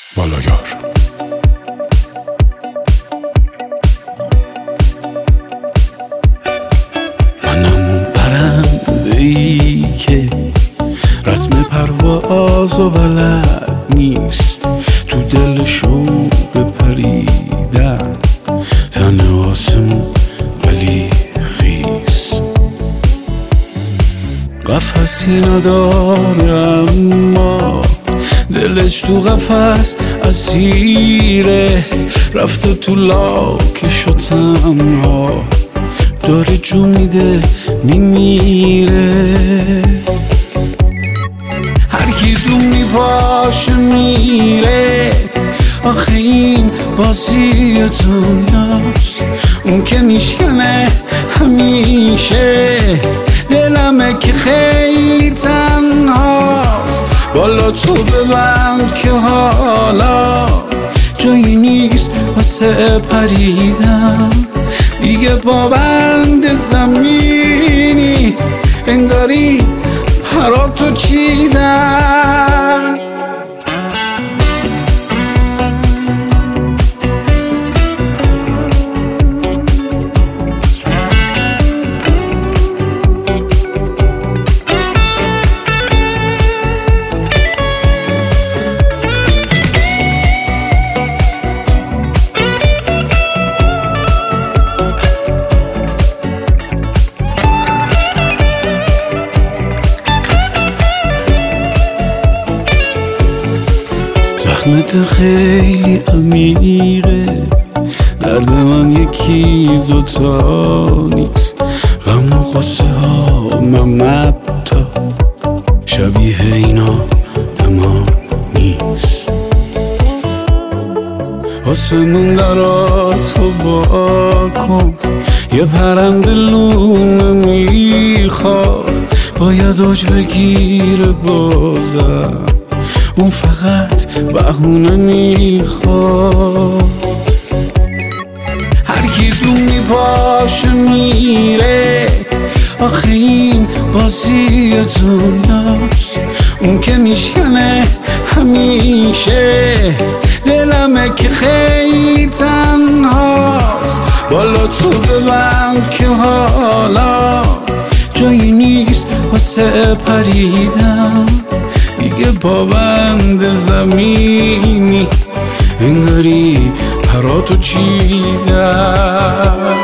والایار. منم اون پرنده‌ای که رسم پرواز و بلد نیست، تو دل شوق پریدن تن آسمون ولی خیس. قفصی نداره اما دلش تو قفص اسیره، رفته تو لاکش و تنها داره جو میده میمیره. هر کی دون میپاشه میره، آخه این بازی دنیاست، اون که میشکنه همیشه دلمه که خیلی تنهاست. بالا تو ببند که حالا جایی نیست واسه پریدن، دیگه پابند زمینی انگاری پراتو چیدن. زخمت خیلی عمیقه، درد من یکی دوتا نیست، غم و غصه ها ممتا شبیه اینا اما نیست. آسمون دراتو با کن، یه پرنده لونه میخواد، باید اوج بگیره بازم، اون فقط بهونه میخواد. هر کی دون میپاشه میره، آخه این بازی دنیاست، اون که میشکنه همیشه دلمه که خیلی تنهاست. بالا تو ببند که حالا جایی نیست واسه پریدن، دیگه پابند زمینی انگاری پراتو چیدن.